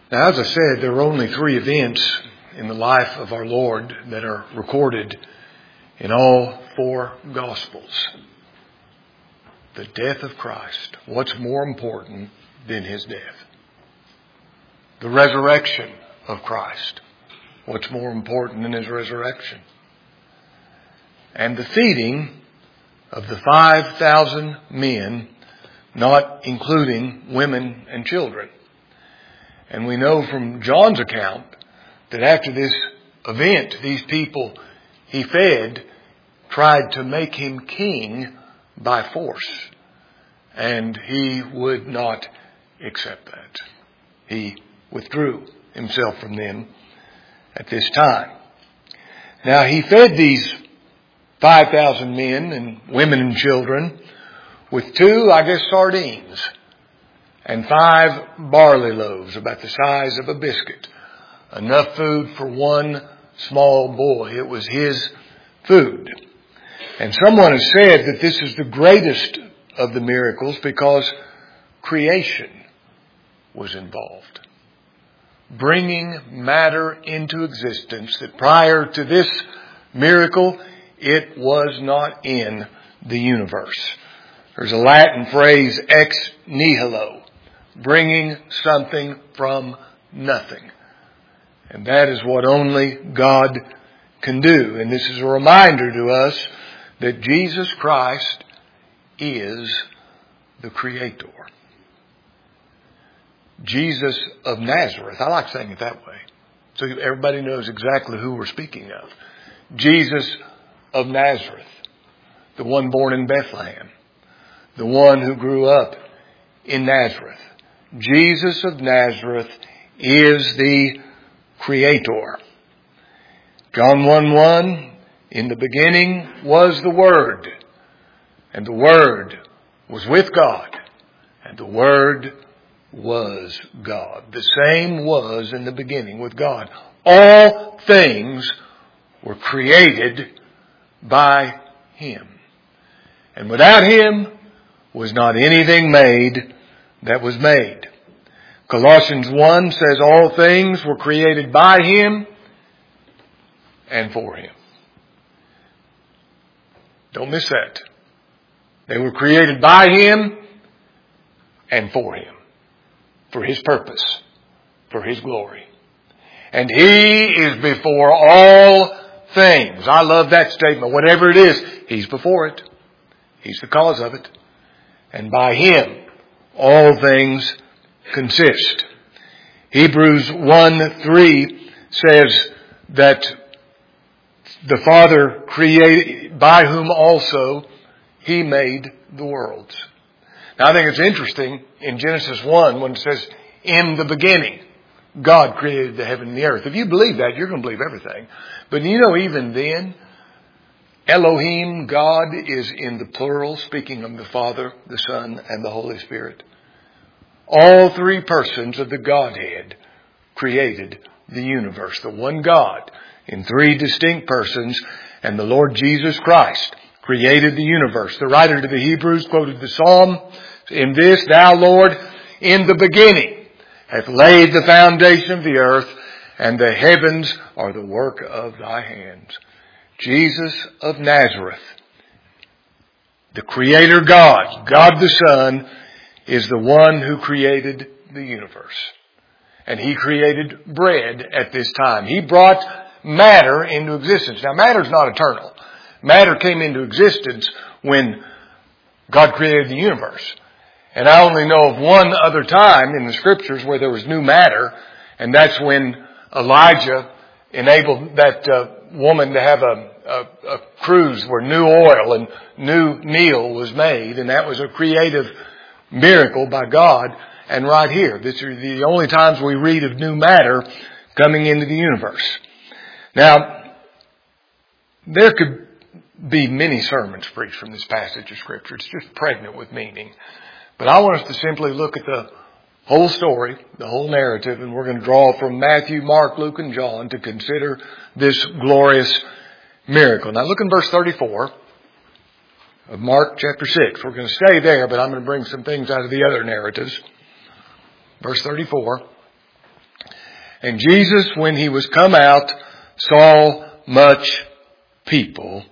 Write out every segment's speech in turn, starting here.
Now, as I said, there are only 3 events in the life of our Lord that are recorded in all 4 Gospels. The death of Christ. What's more important than His death? The resurrection of Christ. What's more important than His resurrection? And the feeding of the 5,000 men, not including women and children. And we know from John's account that after this event, these people He fed tried to make Him king by force. And He would not accept that. He withdrew Himself from them at this time. Now He fed these 5,000 men and women and children with 2, sardines and 5 barley loaves about the size of a biscuit. Enough food for one small boy. It was His food. And someone has said that this is the greatest of the miracles because creation was involved. Bringing matter into existence that prior to this miracle, it was not in the universe. There's a Latin phrase, ex nihilo, bringing something from nothing. And that is what only God can do. And this is a reminder to us that Jesus Christ is the Creator. Jesus of Nazareth. I like saying it that way, so everybody knows exactly who we're speaking of. Jesus of Nazareth, the one born in Bethlehem, the one who grew up in Nazareth. Jesus of Nazareth is the Creator. John 1:1, in the beginning was the Word, and the Word was with God, and the Word was God. The same was in the beginning with God. All things were created by Him. And without Him was not anything made that was made. Colossians 1 says all things were created by Him and for Him. Don't miss that. They were created by Him and for Him. For His purpose. For His glory. And He is before all things. I love that statement. Whatever it is, He's before it. He's the cause of it. And by Him, all things consist. Hebrews 1:3 says that the Father created, by whom also He made the worlds. Now I think it's interesting in Genesis 1 when it says, in the beginning, God created the heaven and the earth. If you believe that, you're going to believe everything. But even then, Elohim, God, is in the plural, speaking of the Father, the Son, and the Holy Spirit. All 3 persons of the Godhead created the universe. The one God in 3 distinct persons, and the Lord Jesus Christ created the universe. The writer to the Hebrews quoted the Psalm, in this, Thou, Lord, in the beginning, hath laid the foundation of the earth, and the heavens are the work of Thy hands. Jesus of Nazareth, the Creator God, God the Son, is the one who created the universe. And He created bread at this time. He brought matter into existence. Now, matter's not eternal. Matter came into existence when God created the universe. And I only know of one other time in the Scriptures where there was new matter, and that's when Elijah enabled that woman to have a cruise where new oil and new meal was made, and that was a creative miracle by God. And right here, these are the only times we read of new matter coming into the universe. Now, there could be many sermons preached from this passage of Scripture. It's just pregnant with meaning. But I want us to simply look at the whole story, the whole narrative, and we're going to draw from Matthew, Mark, Luke, and John to consider this glorious miracle. Now look in verse 34 of Mark chapter 6. We're going to stay there, but I'm going to bring some things out of the other narratives. Verse 34. And Jesus, when he was come out, saw much people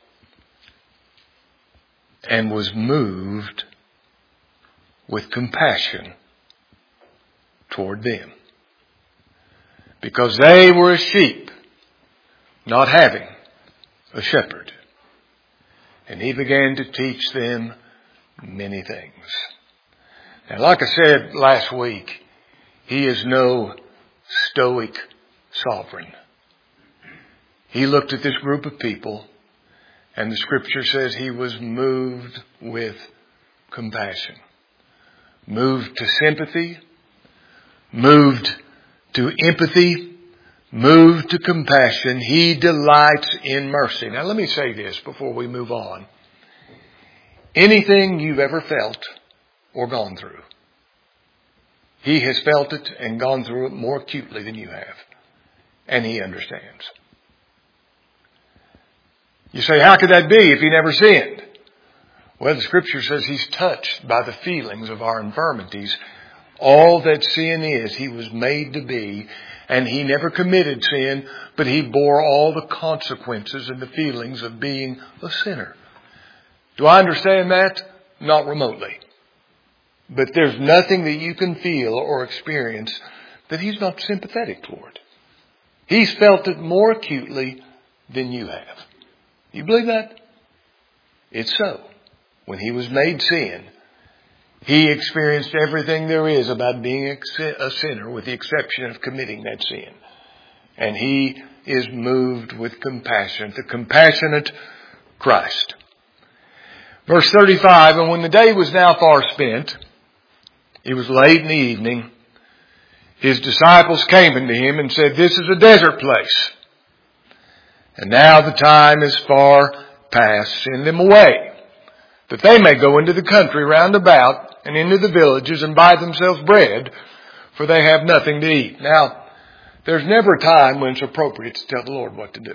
and was moved with compassion toward them, because they were as sheep, not having a shepherd. And he began to teach them many things. Now, like I said last week, he is no stoic sovereign. He looked at this group of people, and the Scripture says he was moved with compassion. Moved to sympathy, moved to empathy, moved to compassion. He delights in mercy. Now let me say this before we move on. Anything you've ever felt or gone through, he has felt it and gone through it more acutely than you have. And he understands. You say, how could that be if he never sinned? Well, the Scripture says he's touched by the feelings of our infirmities. All that sin is, he was made to be. And he never committed sin, but he bore all the consequences and the feelings of being a sinner. Do I understand that? Not remotely. But there's nothing that you can feel or experience that he's not sympathetic toward. He's felt it more acutely than you have. You believe that? It's so. When he was made sin, he experienced everything there is about being a sinner, with the exception of committing that sin. And he is moved with compassion, the compassionate Christ. Verse 35, and when the day was now far spent, it was late in the evening, his disciples came unto him and said, this is a desert place. And now the time is far past. Send them away, that they may go into the country round about and into the villages and buy themselves bread, for they have nothing to eat. Now, there's never a time when it's appropriate to tell the Lord what to do.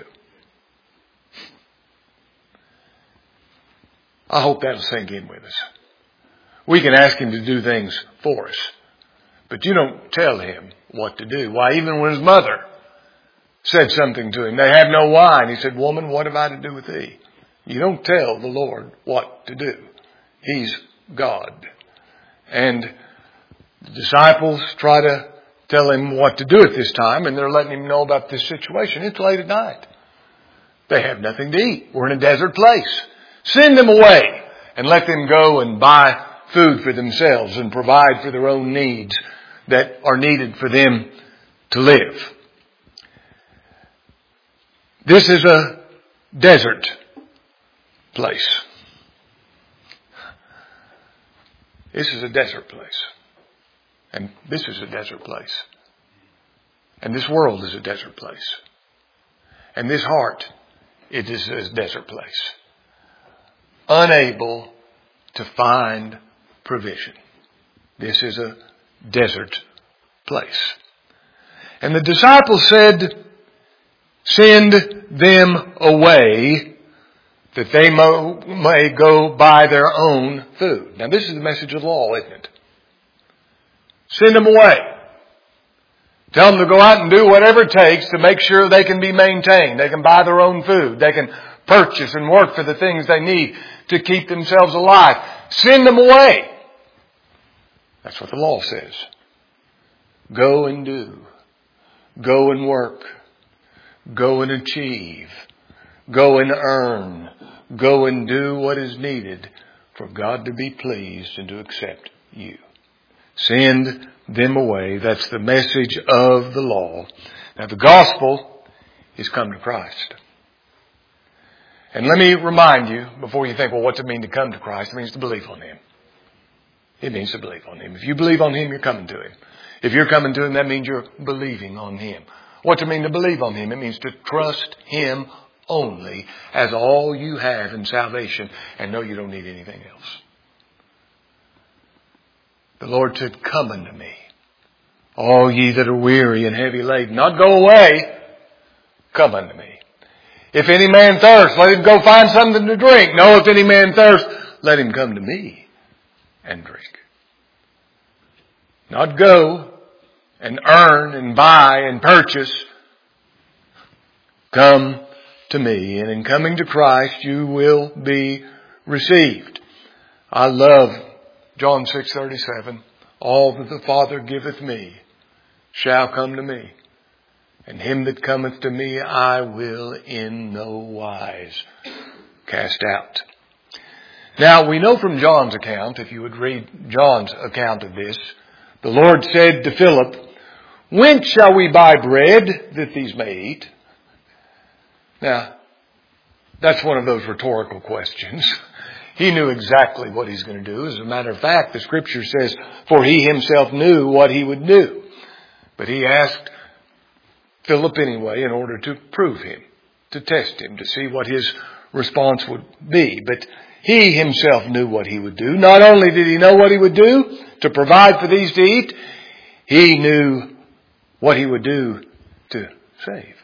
I hope that'll sink in with us. We can ask him to do things for us, but you don't tell him what to do. Why, even when his mother said something to him, they have no wine. He said, woman, what have I to do with thee? You don't tell the Lord what to do. He's God. And the disciples try to tell him what to do at this time, and they're letting him know about this situation. It's late at night. They have nothing to eat. We're in a desert place. Send them away and let them go and buy food for themselves and provide for their own needs that are needed for them to live. This is a desert place. This is a desert place. And this is a desert place. And this world is a desert place. And this heart, it is a desert place. Unable to find provision. This is a desert place. And the disciples said, send them away, that they may go buy their own food. Now this is the message of the law, isn't it? Send them away. Tell them to go out and do whatever it takes to make sure they can be maintained. They can buy their own food. They can purchase and work for the things they need to keep themselves alive. Send them away. That's what the law says. Go and do. Go and work. Go and achieve. Go and earn. Go and do what is needed for God to be pleased and to accept you. Send them away. That's the message of the law. Now the gospel is come to Christ. And let me remind you, before you think, well, what's it mean to come to Christ? It means to believe on Him. It means to believe on Him. If you believe on Him, you're coming to Him. If you're coming to Him, that means you're believing on Him. What's it mean to believe on Him? It means to trust Him only as all you have in salvation and know you don't need anything else. The Lord said, come unto me, all ye that are weary and heavy laden. Not go away. Come unto me. If any man thirst, let him go find something to drink. No, if any man thirst, let him come to me and drink. Not go and earn and buy and purchase. Come to me, and in coming to Christ you will be received. I love John 6:37. All that the Father giveth me shall come to me, and him that cometh to me I will in no wise cast out. Now we know from John's account, if you would read John's account of this, the Lord said to Philip, "Whence shall we buy bread that these may eat?" Now, that's one of those rhetorical questions. He knew exactly what he's going to do. As a matter of fact, the Scripture says, for he himself knew what he would do. But he asked Philip anyway in order to prove him, to test him, to see what his response would be. But he himself knew what he would do. Not only did he know what he would do to provide for these to eat, he knew what he would do to save.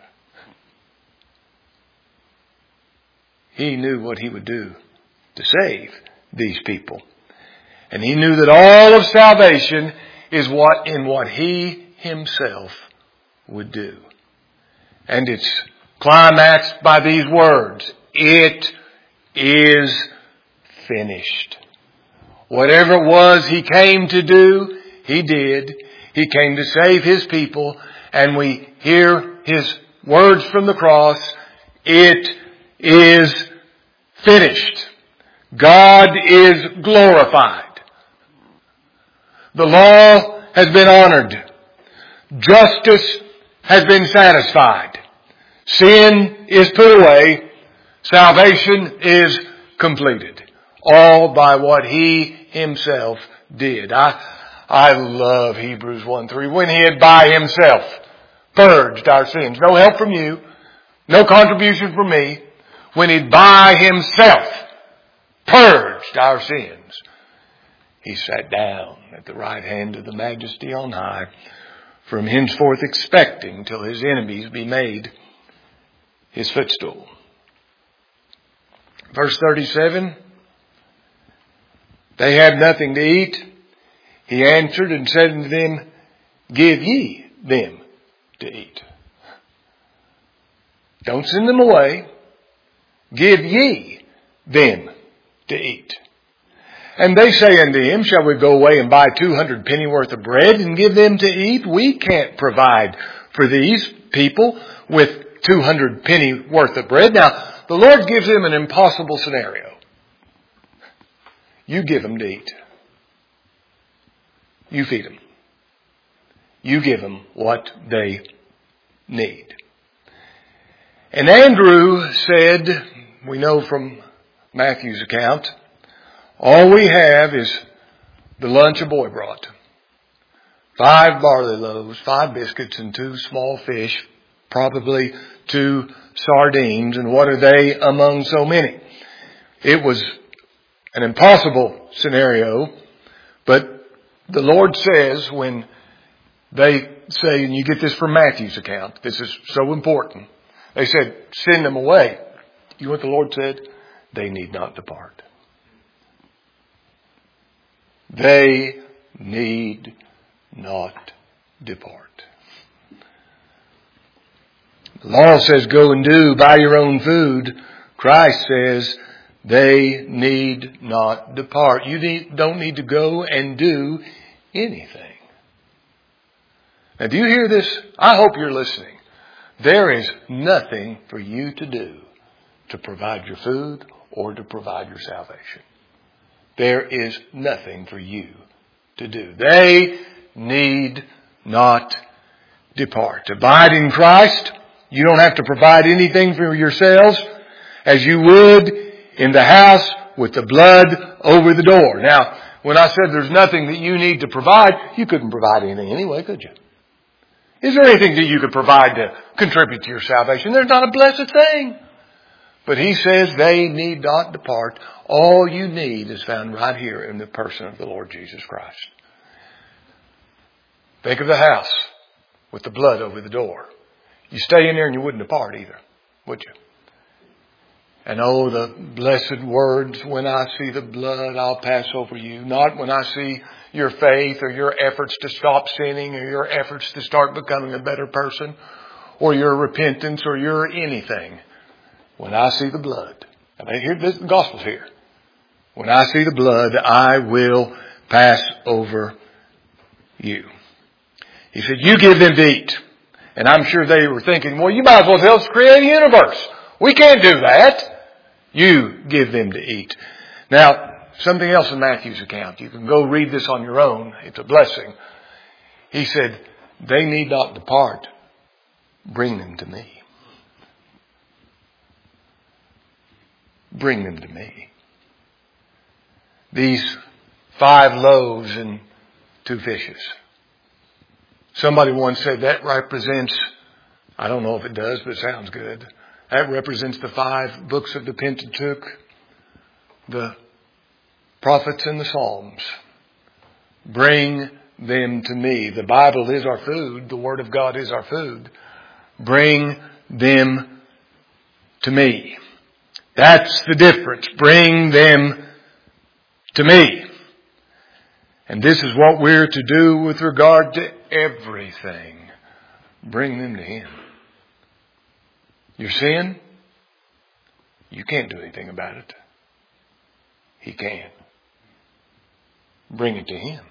He knew what he would do to save these people. And he knew that all of salvation is what he himself would do. And it's climaxed by these words. It is finished. Whatever it was he came to do, he did. He came to save his people. And we hear his words from the cross. It is finished. God is glorified. The law has been honored. Justice has been satisfied. Sin is put away. Salvation is completed. All by what he himself did. I love Hebrews 1:3. When he had by himself purged our sins. No help from you. No contribution from me. When he by himself purged our sins, he sat down at the right hand of the Majesty on high, from henceforth expecting till his enemies be made his footstool. Verse 37, they had nothing to eat. He answered and said unto them, give ye them to eat. Don't send them away. Give ye them to eat. And they say unto him, shall we go away and buy 200 pennyworth of bread and give them to eat? We can't provide for these people with 200 penny worth of bread. Now, the Lord gives them an impossible scenario. You give them to eat. You feed them. You give them what they need. And Andrew said, we know from Matthew's account, all we have is the lunch a boy brought. 5 barley loaves, 5 biscuits, and 2 small fish, probably 2 sardines. And what are they among so many? It was an impossible scenario, but the Lord says when they say, and you get this from Matthew's account, this is so important. They said, send them away. You know what the Lord said? They need not depart. They need not depart. The law says go and do, buy your own food. Christ says they need not depart. You don't need to go and do anything. Now, do you hear this? I hope you're listening. There is nothing for you to do to provide your food or to provide your salvation. There is nothing for you to do. They need not depart. Abide in Christ. You don't have to provide anything for yourselves as you would in the house with the blood over the door. Now, when I said there's nothing that you need to provide, you couldn't provide anything anyway, could you? Is there anything that you could provide to contribute to your salvation? There's not a blessed thing. But he says they need not depart. All you need is found right here in the person of the Lord Jesus Christ. Think of the house with the blood over the door. You stay in there and you wouldn't depart either, would you? And oh, the blessed words, when I see the blood, I'll pass over you. Not when I see your faith or your efforts to stop sinning or your efforts to start becoming a better person or your repentance or your anything. When I see the blood, and hear this, the gospel's here. When I see the blood, I will pass over you. He said, you give them to eat. And I'm sure they were thinking, well, you might as well tell us to create a universe. We can't do that. You give them to eat. Now, something else in Matthew's account. You can go read this on your own. It's a blessing. He said, they need not depart. Bring them to me. Bring them to me. These 5 loaves and 2 fishes. Somebody once said that represents, I don't know if it does, but it sounds good. That represents the 5 books of the Pentateuch, the prophets and the Psalms. Bring them to me. The Bible is our food. The Word of God is our food. Bring them to me. That's the difference. Bring them to me. And this is what we're to do with regard to everything. Bring them to Him. Your sin, you can't do anything about it. He can. Bring it to Him.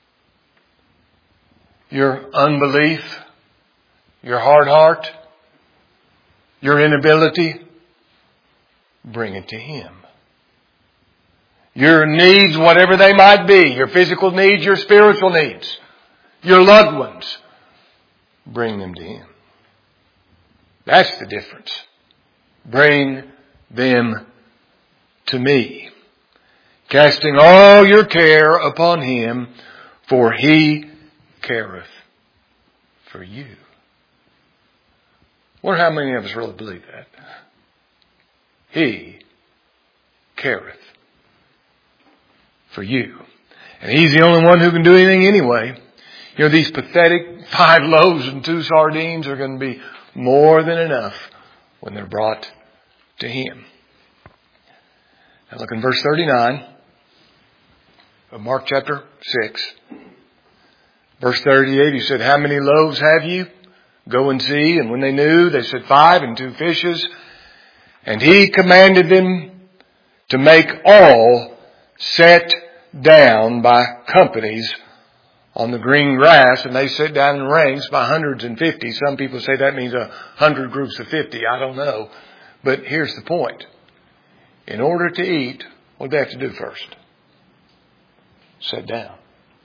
Your unbelief, your hard heart, your inability, bring it to Him. Your needs, whatever they might be, your physical needs, your spiritual needs, your loved ones, bring them to Him. That's the difference. Bring them to me. Casting all your care upon Him, for He careth for you. I wonder how many of us really believe that. He careth for you. And He's the only one who can do anything anyway. You know, these pathetic 5 loaves and 2 sardines are going to be more than enough when they're brought to Him. Now look in verse 39 of Mark chapter 6. Verse 38, He said, how many loaves have you? Go and see. And when they knew, they said 5 and 2 fishes. And He commanded them to make all set down by companies on the green grass, and they sit down in ranks by hundreds and 50. Some people say that means 100 groups of 50. I don't know. But here's the point. In order to eat, what do they have to do first? Sit down.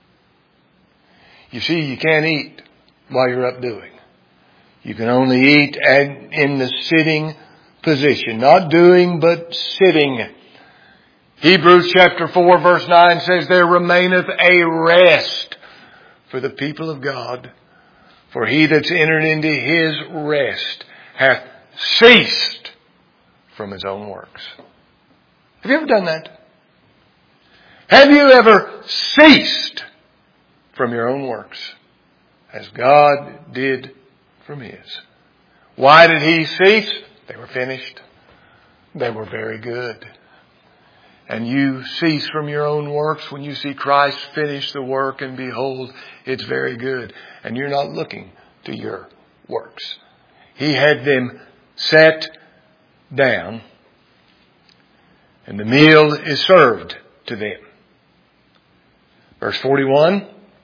You see, you can't eat while you're up doing. You can only eat in the sitting position. Not doing, but sitting. Hebrews chapter 4 verse 9 says, there remaineth a rest for the people of God. For he that's entered into his rest hath ceased from his own works. Have you ever done that? Have you ever ceased from your own works as God did from His? Why did He cease? They were finished. They were very good. And you cease from your own works when you see Christ finish the work, and behold, it's very good. And you're not looking to your works. He had them set down, and the meal is served to them. Verse 41.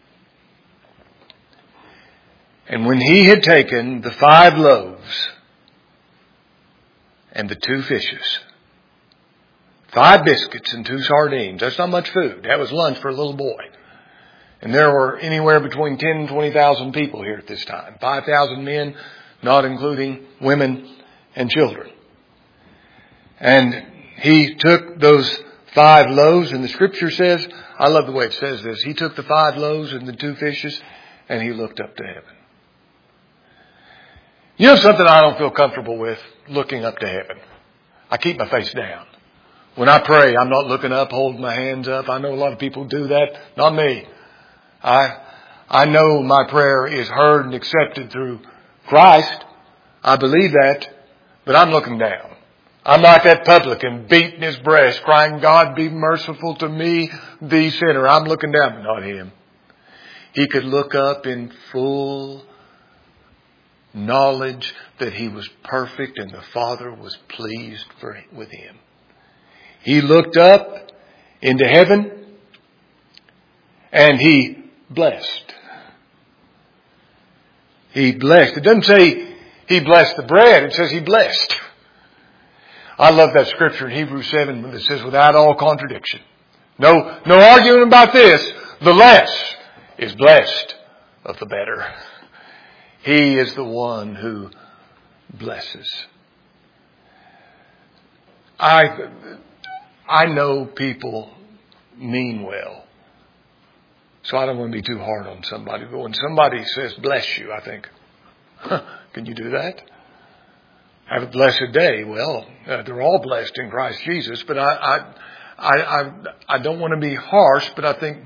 And when He had taken the 5 loaves and the 2 fishes, 5 biscuits and 2 sardines. That's not much food. That was lunch for a little boy. And there were anywhere between 10 and 20,000 people here at this time. 5,000 men, not including women and children. And He took those 5 loaves, and the Scripture says, I love the way it says this, He took the 5 loaves and the 2 fishes, and He looked up to heaven. You know something I don't feel comfortable with? Looking up to heaven. I keep my face down. When I pray, I'm not looking up, holding my hands up. I know a lot of people do that. Not me. I know my prayer is heard and accepted through Christ. I believe that. But I'm looking down. I'm like that publican beating his breast, crying, God, be merciful to me, the sinner. I'm looking down, but not him. He could look up in full knowledge that he was perfect and the Father was pleased with him. He looked up into heaven and he blessed. He blessed. It doesn't say he blessed the bread. It says he blessed. I love that scripture in Hebrews 7 that says without all contradiction. No arguing about this. The less is blessed of the better. He is the one who blesses. I know people mean well. So I don't want to be too hard on somebody. But when somebody says, bless you, I think, can you do that? Have a blessed day. Well, they're all blessed in Christ Jesus. But I don't want to be harsh, but I think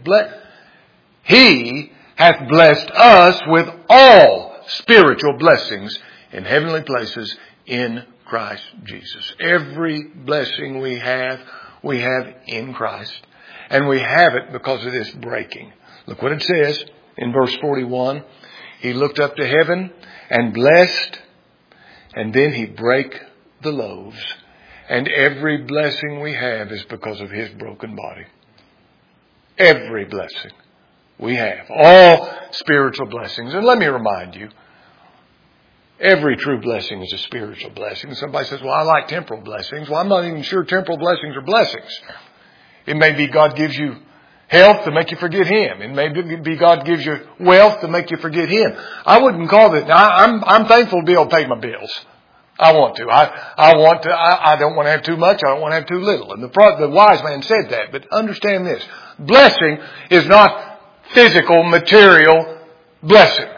He hath blessed us with all spiritual blessings in heavenly places in Christ Jesus. Every blessing we have in Christ. And we have it because of this breaking. Look what it says in verse 41. He looked up to heaven and blessed, and then he brake the loaves. And every blessing we have is because of his broken body. Every blessing we have. All spiritual blessings. And let me remind you, every true blessing is a spiritual blessing. Somebody says, well, I like temporal blessings. Well, I'm not even sure temporal blessings are blessings. It may be God gives you health to make you forget Him. It may be God gives you wealth to make you forget Him. I wouldn't call it. Now, I'm thankful to be able to pay my bills. I want to. I don't want to have too much. I don't want to have too little. And the wise man said that. But understand this. Blessing is not physical, material blessing.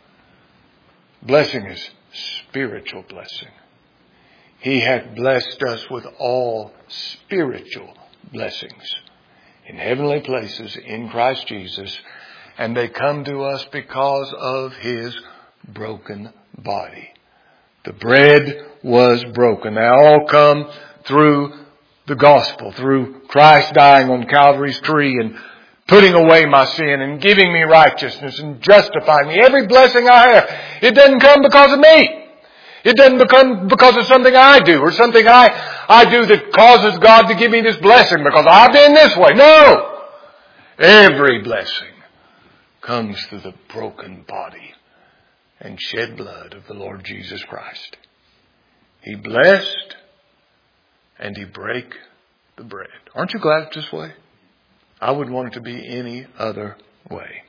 Blessing is spiritual blessing. He hath blessed us with all spiritual blessings in heavenly places in Christ Jesus. And they come to us because of His broken body. The bread was broken. They all come through the gospel, through Christ dying on Calvary's tree and putting away my sin and giving me righteousness and justifying me. Every blessing I have, it doesn't come because of me. It doesn't come because of something I do or something I do that causes God to give me this blessing because I've been this way. No! Every blessing comes through the broken body and shed blood of the Lord Jesus Christ. He blessed and He brake the bread. Aren't you glad it's this way? I wouldn't want it to be any other way.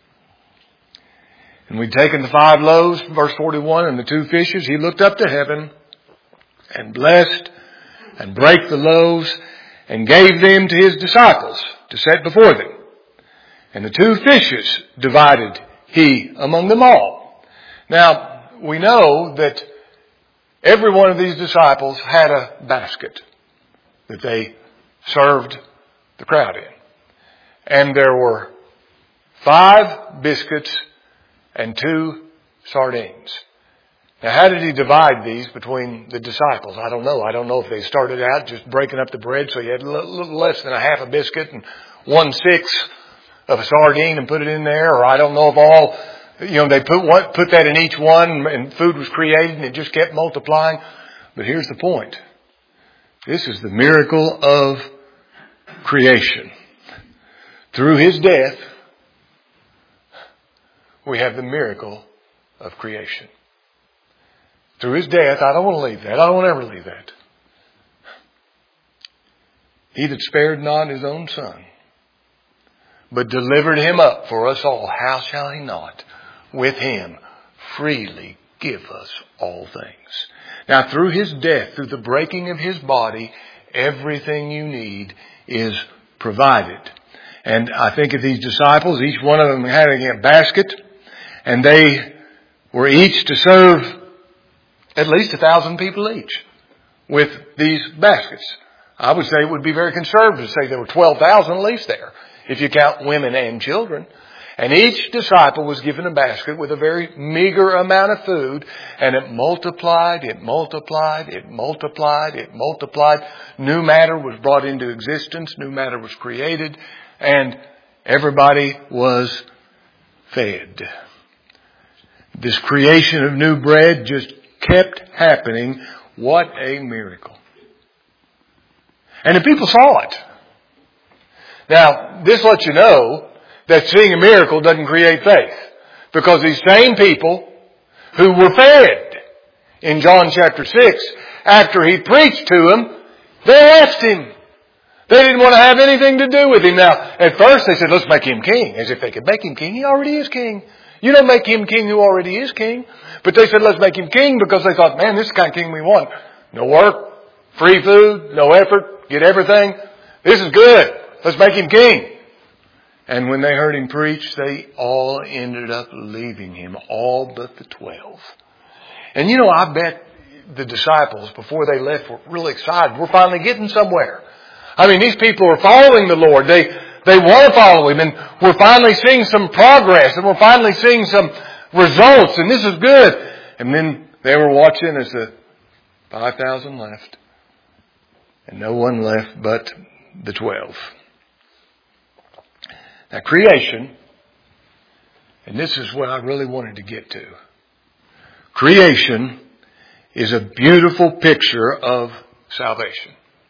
And we'd taken the 5 loaves, verse 41, and the 2 fishes. He looked up to heaven and blessed and brake the loaves and gave them to His disciples to set before them. And the 2 fishes divided He among them all. Now, we know that every one of these disciples had a basket that they served the crowd in. And there were 5 biscuits and 2 sardines. Now, how did He divide these between the disciples? I don't know. I don't know if they started out just breaking up the bread so you had a little less than a half a biscuit and 1/6 of a sardine and put it in there. Or I don't know if all, they put that in each one and food was created and it just kept multiplying. But here's the point. This is the miracle of creation. Through His death, we have the miracle of creation. Through His death, I don't want to leave that. I don't want to ever leave that. He that spared not His own Son, but delivered Him up for us all, how shall He not with Him freely give us all things? Now, through His death, through the breaking of His body, everything you need is provided. And I think of these disciples, each one of them having a basket, and they were each to serve at least 1,000 people each with these baskets. I would say it would be very conservative to say there were 12,000 at least there, if you count women and children. And each disciple was given a basket with a very meager amount of food, and it multiplied, it multiplied, it multiplied, it multiplied. New matter was brought into existence, new matter was created, and everybody was fed. This creation of new bread just kept happening. What a miracle. And the people saw it. Now, this lets you know that seeing a miracle doesn't create faith. Because these same people who were fed in John chapter 6, after he preached to them, they left him. They didn't want to have anything to do with him. Now, at first they said, let's make him king. As if they could make him king. He already is king. You don't make him king who already is king. But they said, let's make him king because they thought, man, this is the kind of king we want. No work, free food, no effort, get everything. This is good. Let's make him king. And when they heard him preach, they all ended up leaving him, all but the 12. And you know, I bet the disciples, before they left, were really excited. We're finally getting somewhere. I mean, these people are following the Lord. They want to follow him, and we're finally seeing some progress, and we're finally seeing some results, and this is good. And then they were watching as the 5,000 left, and no one left but the 12. Now, creation, and this is what I really wanted to get to. Creation is a beautiful picture of salvation.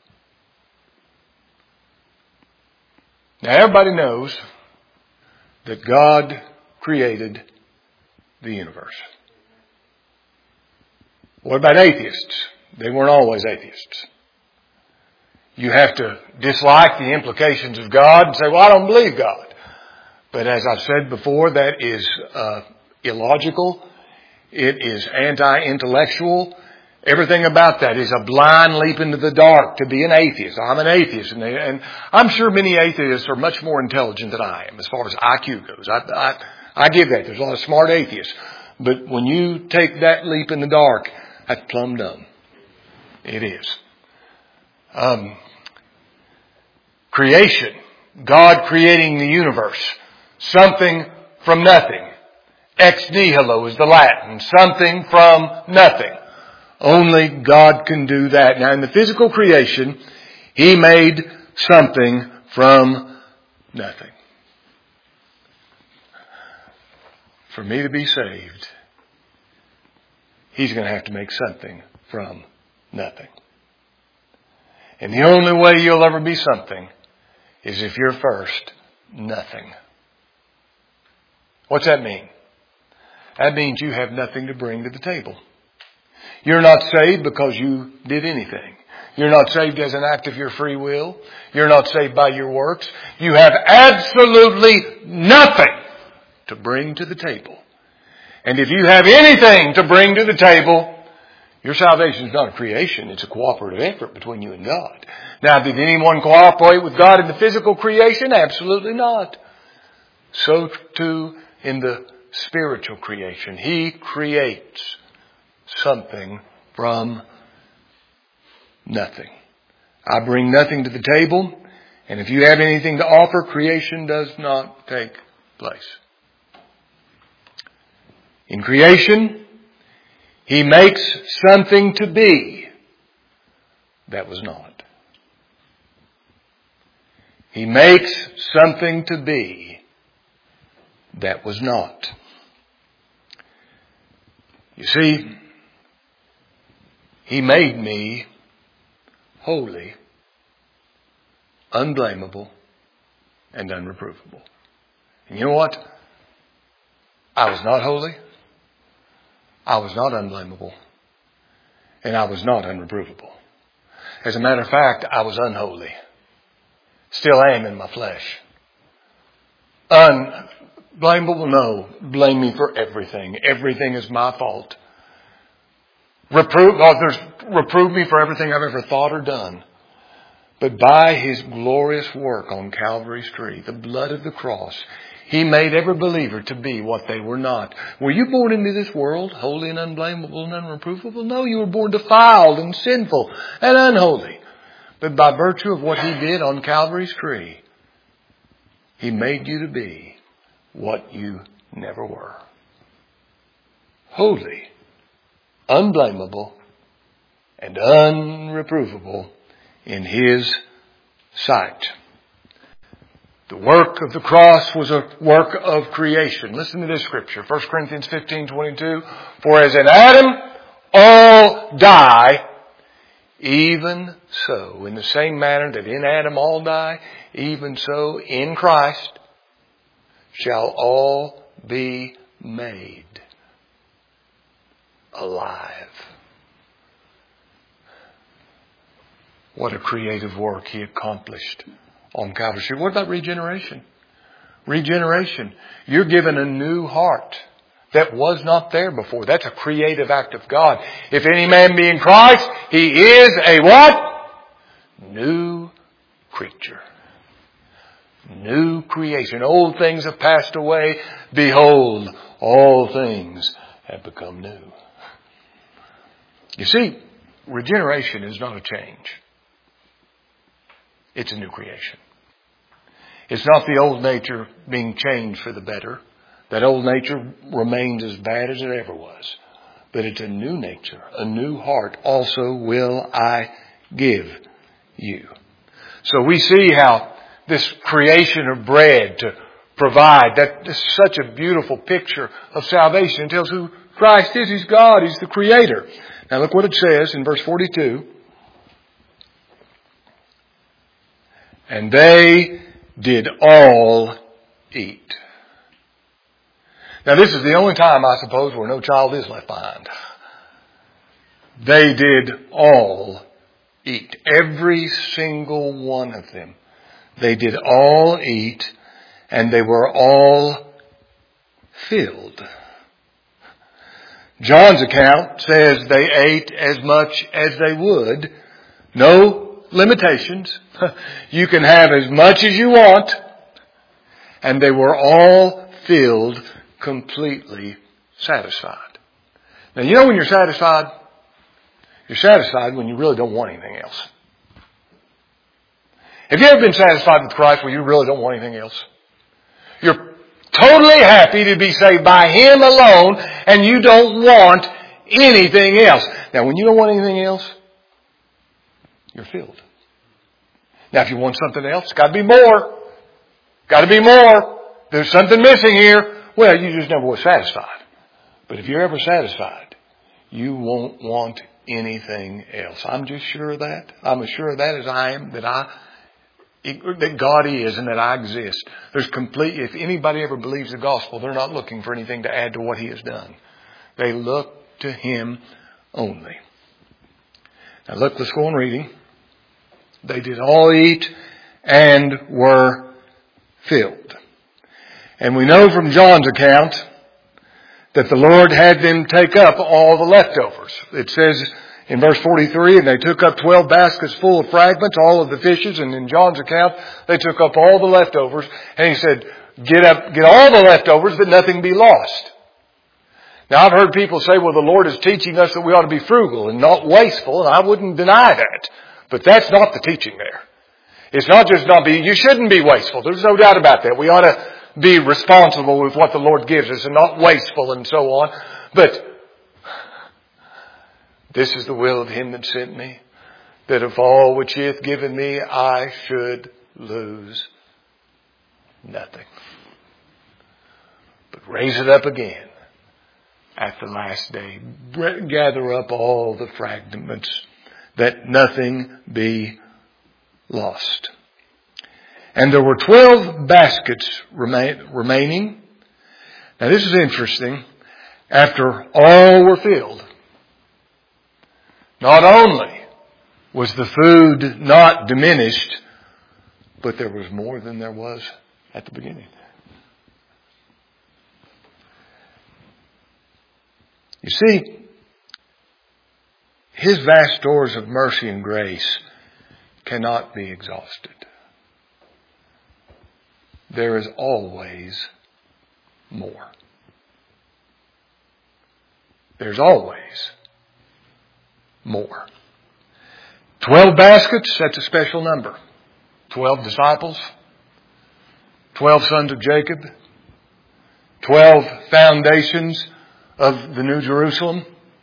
Now, everybody knows that God created the universe. What about atheists? They weren't always atheists. You have to dislike the implications of God and say, well, I don't believe God. But as I've said before, that is illogical. It is anti-intellectual. Everything about that is a blind leap into the dark to be an atheist. I'm an atheist. And I'm sure many atheists are much more intelligent than I am as far as IQ goes. I give that. There's a lot of smart atheists. But when you take that leap in the dark, that's plumb dumb. It is. Creation. God creating the universe. Something from nothing. Ex nihilo is the Latin. Something from nothing. Only God can do that. Now in the physical creation, He made something from nothing. For me to be saved, He's going to have to make something from nothing. And the only way you'll ever be something is if you're first nothing. What's that mean? That means you have nothing to bring to the table. You're not saved because you did anything. You're not saved as an act of your free will. You're not saved by your works. You have absolutely nothing to bring to the table. And if you have anything to bring to the table, your salvation is not a creation. It's a cooperative effort between you and God. Now, did anyone cooperate with God in the physical creation? Absolutely not. So too in the spiritual creation. He creates something from nothing. I bring nothing to the table, and if you have anything to offer, creation does not take place. In creation, He makes something to be that was not. He makes something to be that was not. You see, He made me holy, unblameable, and unreprovable. And you know what? I was not holy. I was not unblameable. And I was not unreprovable. As a matter of fact, I was unholy. Still am in my flesh. Unblameable? No. Blame me for everything. Everything is my fault. Reprove me for everything I've ever thought or done. But by His glorious work on Calvary's tree, the blood of the cross, He made every believer to be what they were not. Were you born into this world holy and unblameable and unreprovable? No, you were born defiled and sinful and unholy. But by virtue of what He did on Calvary's tree, He made you to be what you never were. Holy, unblameable, and unreprovable in His sight. The work of the cross was a work of creation. Listen to this scripture, 1 Corinthians 15:22. For as in Adam all die, even so, in the same manner that in Adam all die, even so in Christ shall all be made alive. What a creative work He accomplished on Calvary. What about regeneration? Regeneration. You're given a new heart that was not there before. That's a creative act of God. If any man be in Christ, he is a what? New creature. New creation. Old things have passed away. Behold, all things have become new. You see, regeneration is not a change. It's a new creation. It's not the old nature being changed for the better. That old nature remains as bad as it ever was. But it's a new nature, a new heart also will I give you. So we see how this creation of bread to provide, that is such a beautiful picture of salvation. It tells who Christ is. He's God. He's the Creator. Now look what it says in verse 42. And they did all eat. Now this is the only time, I suppose, where no child is left behind. They did all eat. Every single one of them. They did all eat, and they were all filled. John's account says they ate as much as they would. No limitations. You can have as much as you want. And they were all filled, completely satisfied. Now, you know when you're satisfied? You're satisfied when you really don't want anything else. Have you ever been satisfied with Christ where you really don't want anything else? You're totally happy to be saved by Him alone, and you don't want anything else. Now, when you don't want anything else, you're filled. Now, if you want something else, it's got to be more. Got to be more. There's something missing here. Well, you just never were satisfied. But if you're ever satisfied, you won't want anything else. I'm just sure of that. I'm as sure of that as I am that God is and that I exist. If anybody ever believes the gospel, they're not looking for anything to add to what He has done. They look to Him only. Now look, let's go on reading. They did all eat and were filled. And we know from John's account that the Lord had them take up all the leftovers. It says in verse 43, and they took up 12 baskets full of fragments, all of the fishes, and in John's account, they took up all the leftovers. And he said, get all the leftovers, but nothing be lost. Now I've heard people say, well, the Lord is teaching us that we ought to be frugal and not wasteful, and I wouldn't deny that. But that's not the teaching there. It's not just you shouldn't be wasteful. There's no doubt about that. We ought to be responsible with what the Lord gives us and not wasteful and so on. But this is the will of Him that sent me, that of all which He hath given me, I should lose nothing, but raise it up again at the last day. Gather up all the fragments, that nothing be lost. And there were 12 baskets remaining. Now this is interesting. After all were filled, not only was the food not diminished, but there was more than there was at the beginning. You see, His vast stores of mercy and grace cannot be exhausted. There is always more. There's always more. 12 baskets, that's a special number. 12 disciples, 12 sons of Jacob, 12 foundations of the New Jerusalem.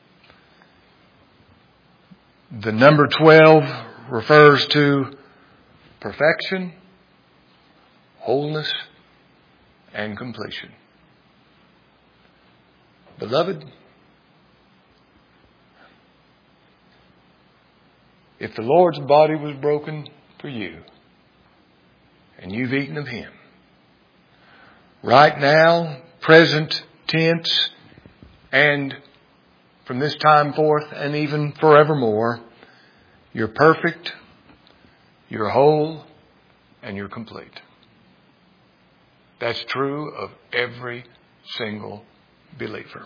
The number 12 refers to perfection, wholeness, and completion. Beloved, if the Lord's body was broken for you, and you've eaten of Him, right now, present tense, and from this time forth and even forevermore, you're perfect, you're whole, and you're complete. That's true of every single believer.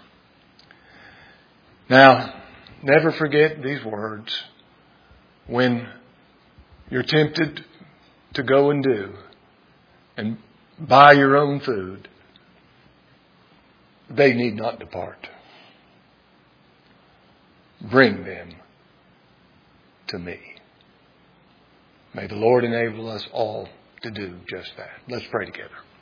Now, never forget these words when you're tempted to go and do and buy your own food. They need not depart. Bring them to me. May the Lord enable us all to do just that. Let's pray together.